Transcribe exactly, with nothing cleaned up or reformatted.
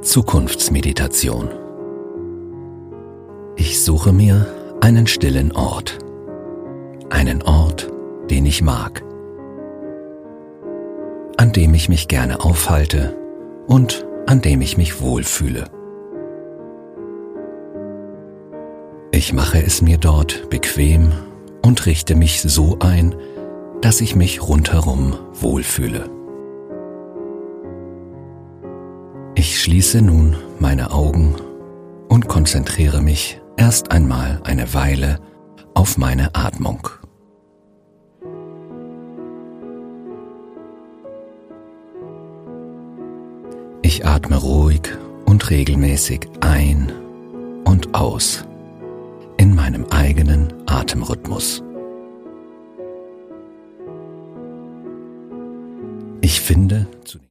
Zukunftsmeditation. Ich suche mir einen stillen Ort. Einen Ort, den ich mag. An dem ich mich gerne aufhalte und an dem ich mich wohlfühle. Ich mache es mir dort bequem und richte mich so ein, dass ich mich rundherum wohlfühle. Ich schließe nun meine Augen und konzentriere mich erst einmal eine Weile auf meine Atmung. Ich atme ruhig und regelmäßig ein und aus in meinem eigenen Atemrhythmus. Ich finde zu